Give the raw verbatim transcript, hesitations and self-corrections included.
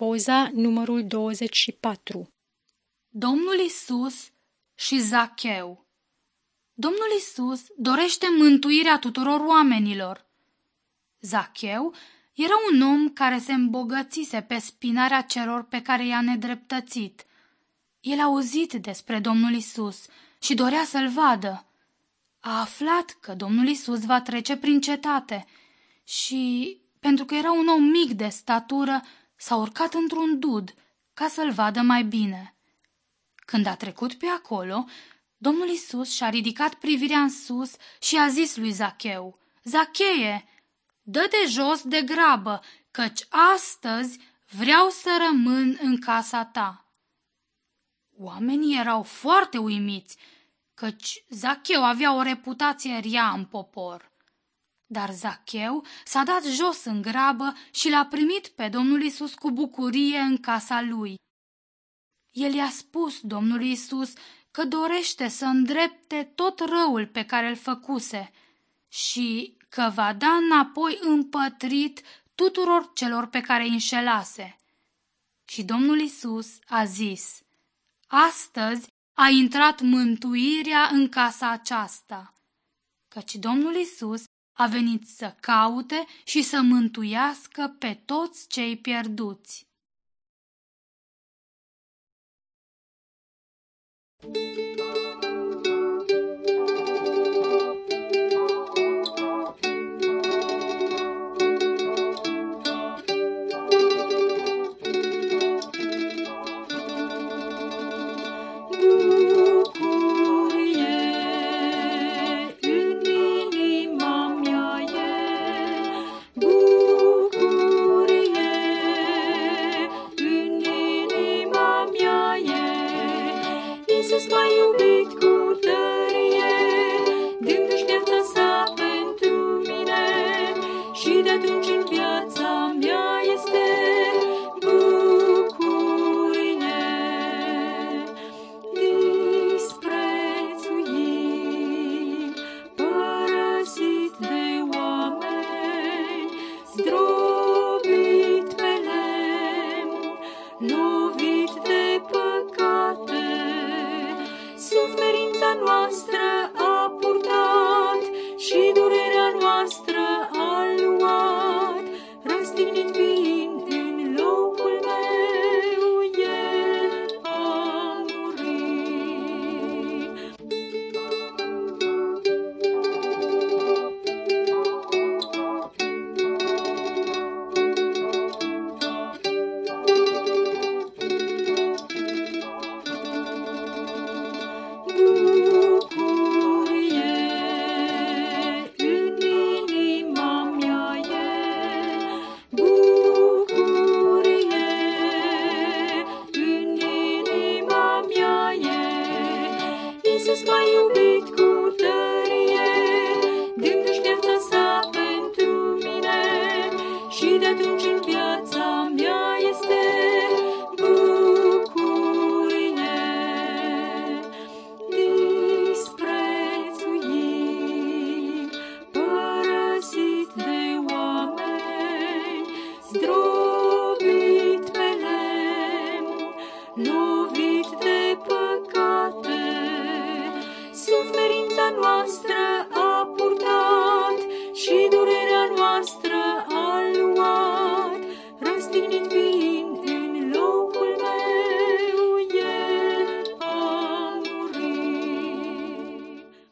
poza numărul douăzeci și patru. Domnul Isus și Zacheu. Domnul Isus dorește mântuirea tuturor oamenilor. Zacheu era un om care se îmbogățise pe spinarea celor pe care i-a nedreptățit. El a auzit despre Domnul Isus și dorea să-l vadă. A aflat că Domnul Isus va trece prin cetate și, pentru că era un om mic de statură, s-a urcat într-un dud ca să-l vadă mai bine. Când a trecut pe acolo, Domnul Isus și-a ridicat privirea în sus și a zis lui Zacheu: „Zacheie, dă de jos de grabă, căci astăzi vreau să rămân în casa ta.” Oamenii erau foarte uimiți, căci Zacheu avea o reputație rea în popor. Dar Zacheu s-a dat jos în grabă și l-a primit pe Domnul Isus cu bucurie în casa lui. El i-a spus Domnului Isus că dorește să îndrepte tot răul pe care îl făcuse și că va da înapoi împătrit tuturor celor pe care îi înșelase. Și Domnul Isus a zis: „Astăzi a intrat mântuirea în casa aceasta, căci Domnul Isus a venit să caute și să mântuiască pe toți cei pierduți.”